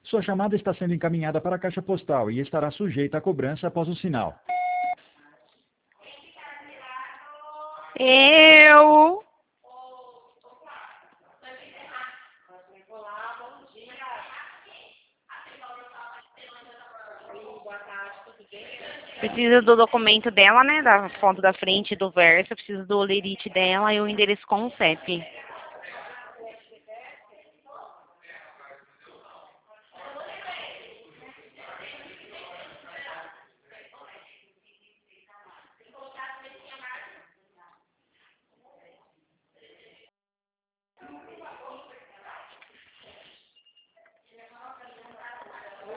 Sua chamada está sendo encaminhada para a caixa postal e estará sujeita a cobrança após o sinal. Eu. Precisa do documento dela, né? Da foto da frente do verso. Precisa do olerite dela e o endereço com o CEP.